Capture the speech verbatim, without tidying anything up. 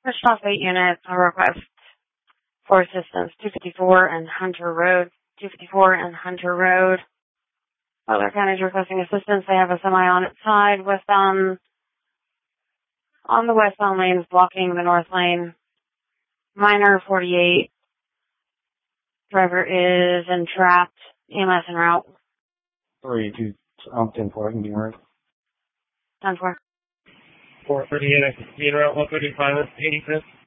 Response eight units, a request for assistance, two fifty-four and Hunter Road. two fifty-four and Hunter Road. Butler County is requesting assistance. They have a semi on its side, westbound, on the westbound lanes, blocking the north lane. Minor forty-eight. Driver is entrapped. E M S en route. three two, um, ten four, I can be right. ten four. four thirty-eight, I can see en route, one thirty-five, eighty-fifth.